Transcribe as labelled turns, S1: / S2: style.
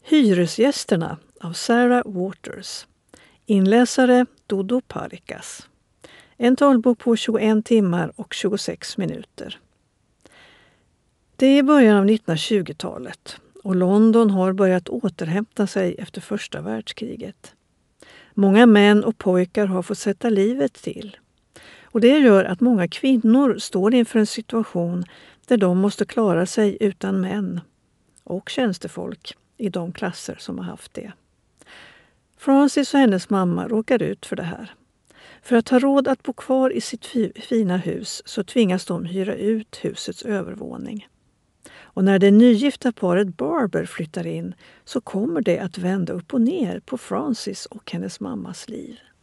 S1: Hyresgästerna av Sarah Waters. Inläsare Dodo Parikas. En talbok på 21 timmar och 26 minuter. Det är början av 1920-talet och London har börjat återhämta sig efter första världskriget. Många män och pojkar har fått sätta livet till. Och det gör att många kvinnor står inför en situation där de måste klara sig utan män och tjänstefolk i de klasser som har haft det. Frances och hennes mamma råkar ut för det här. För att ha råd att bo kvar i sitt fina hus så tvingas de hyra ut husets övervåning. Och när det nygifta paret Barber flyttar in så kommer det att vända upp och ner på Frances och hennes mammas liv.